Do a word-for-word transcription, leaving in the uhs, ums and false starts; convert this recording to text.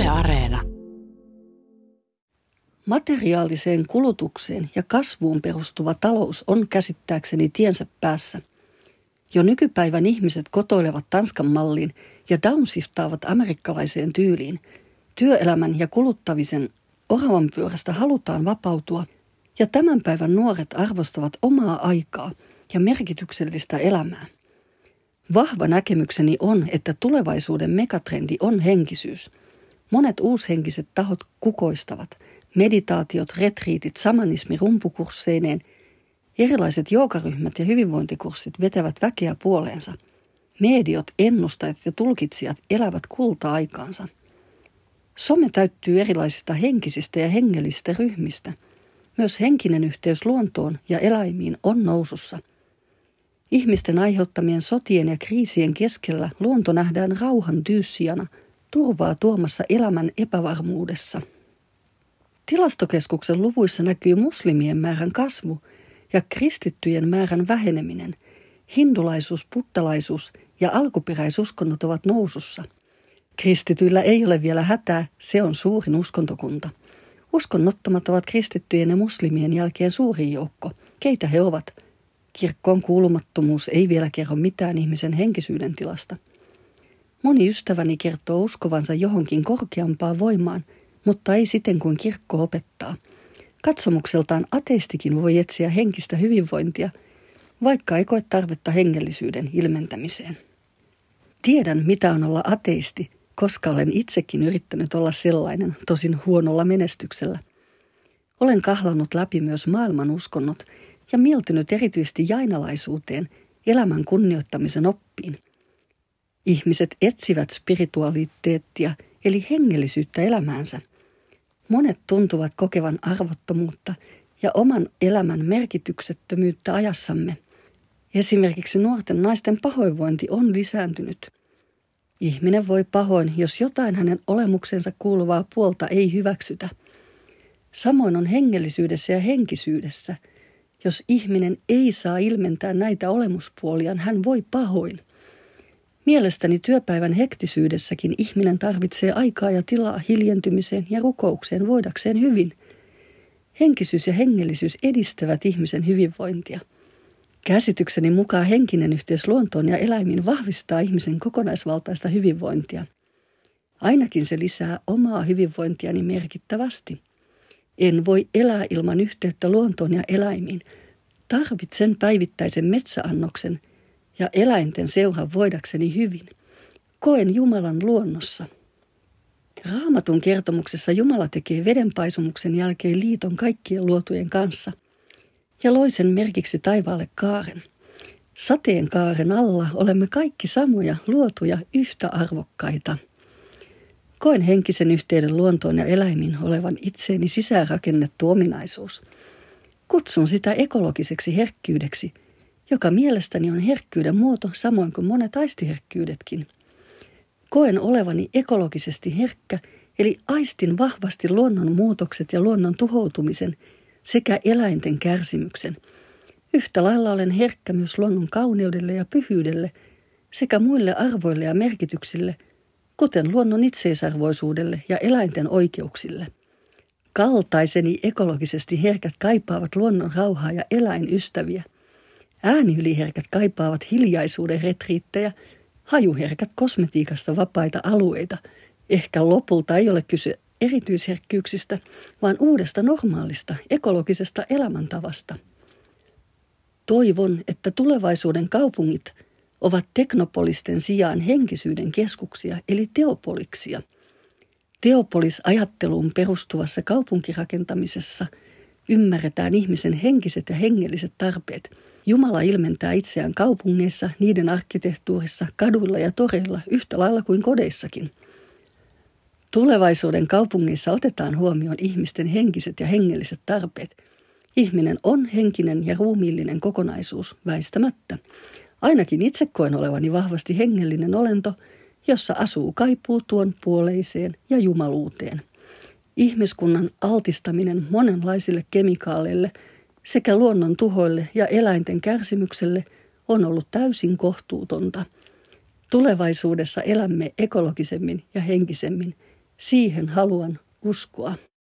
Yle Areena. Materiaaliseen kulutukseen ja kasvuun perustuva talous on käsittääkseni tiensä päässä. Jo nykypäivän ihmiset kotoilevat Tanskan malliin ja downshiftaavat amerikkalaiseen tyyliin. Työelämän ja kuluttamisen oravanpyörästä halutaan vapautua ja tämän päivän nuoret arvostavat omaa aikaa ja merkityksellistä elämää. Vahva näkemykseni on, että tulevaisuuden megatrendi on henkisyys. Monet uushenkiset tahot kukoistavat. Meditaatiot, retriitit, samanismi rumpukursseineen, erilaiset joogaryhmät ja hyvinvointikurssit vetävät väkeä puoleensa. Mediot, ennustajat ja tulkitsijat elävät kulta-aikaansa. Some täyttyy erilaisista henkisistä ja hengellisistä ryhmistä. Myös henkinen yhteys luontoon ja eläimiin on nousussa. Ihmisten aiheuttamien sotien ja kriisien keskellä luonto nähdään rauhan tyyssijana, turvaa tuomassa elämän epävarmuudessa. Tilastokeskuksen luvuissa näkyy muslimien määrän kasvu ja kristittyjen määrän väheneminen. Hindulaisuus, buddhalaisuus ja alkuperäisuskonnot ovat nousussa. Kristityillä ei ole vielä hätää, se on suurin uskontokunta. Uskonnottomat ovat kristittyjen ja muslimien jälkeen suurin joukko. Keitä he ovat? Kirkkoon kuulumattomuus ei vielä kerro mitään ihmisen henkisyyden tilasta. Moni ystäväni kertoo uskovansa johonkin korkeampaan voimaan, mutta ei siten kuin kirkko opettaa. Katsomukseltaan ateistikin voi etsiä henkistä hyvinvointia, vaikka ei koe tarvetta hengellisyyden ilmentämiseen. Tiedän, mitä on olla ateisti, koska olen itsekin yrittänyt olla sellainen, tosin huonolla menestyksellä. Olen kahlannut läpi myös maailman uskonnot ja mieltynyt erityisesti jainalaisuuteen, elämän kunnioittamisen oppiin. Ihmiset etsivät spiritualiteettia, eli hengellisyyttä elämäänsä. Monet tuntuvat kokevan arvottomuutta ja oman elämän merkityksettömyyttä ajassamme. Esimerkiksi nuorten naisten pahoinvointi on lisääntynyt. Ihminen voi pahoin, jos jotain hänen olemuksensa kuuluvaa puolta ei hyväksytä. Samoin on hengellisyydessä ja henkisyydessä. Jos ihminen ei saa ilmentää näitä olemuspuoliaan, hän voi pahoin. Mielestäni työpäivän hektisyydessäkin ihminen tarvitsee aikaa ja tilaa hiljentymiseen ja rukoukseen voidakseen hyvin. Henkisyys ja hengellisyys edistävät ihmisen hyvinvointia. Käsitykseni mukaan henkinen yhteys luontoon ja eläimiin vahvistaa ihmisen kokonaisvaltaista hyvinvointia. Ainakin se lisää omaa hyvinvointiani merkittävästi. En voi elää ilman yhteyttä luontoon ja eläimiin. Tarvitsen päivittäisen metsäannoksen ja eläinten seuran voidakseni hyvin. Koen Jumalan luonnossa. Raamatun kertomuksessa Jumala tekee vedenpaisumuksen jälkeen liiton kaikkien luotujen kanssa ja loi sen merkiksi taivaalle kaaren. Sateenkaaren alla olemme kaikki samoja, luotuja, yhtä arvokkaita. Koen henkisen yhteyden luontoon ja eläimiin olevan itseeni sisäänrakennettu ominaisuus. Kutsun sitä ekologiseksi herkkyydeksi, joka mielestäni on herkkyyden muoto samoin kuin monet aistiherkkyydetkin. Koen olevani ekologisesti herkkä, eli aistin vahvasti luonnon muutokset ja luonnon tuhoutumisen sekä eläinten kärsimyksen. Yhtä lailla olen herkkä myös luonnon kauneudelle ja pyhyydelle sekä muille arvoille ja merkityksille, kuten luonnon itseisarvoisuudelle ja eläinten oikeuksille. Kaltaiseni ekologisesti herkät kaipaavat luonnon rauhaa ja eläinystäviä. Ääniyliherkät kaipaavat hiljaisuuden retriittejä, hajuherkät kosmetiikasta vapaita alueita. Ehkä lopulta ei ole kyse erityisherkkyyksistä, vaan uudesta normaalista, ekologisesta elämäntavasta. Toivon, että tulevaisuuden kaupungit ovat teknopolisten sijaan henkisyyden keskuksia, eli teopoliksia. Teopolis-ajatteluun perustuvassa kaupunkirakentamisessa ymmärretään ihmisen henkiset ja hengelliset tarpeet. Jumala ilmentää itseään kaupungeissa, niiden arkkitehtuurissa, kaduilla ja toreilla yhtä lailla kuin kodeissakin. Tulevaisuuden kaupungeissa otetaan huomioon ihmisten henkiset ja hengelliset tarpeet. Ihminen on henkinen ja ruumiillinen kokonaisuus väistämättä. Ainakin itse koen olevani vahvasti hengellinen olento, jossa asuu kaipuu tuon puoleiseen ja jumaluuteen. Ihmiskunnan altistaminen monenlaisille kemikaaleille sekä luonnon tuhoille ja eläinten kärsimykselle on ollut täysin kohtuutonta. Tulevaisuudessa elämme ekologisemmin ja henkisemmin. Siihen haluan uskoa.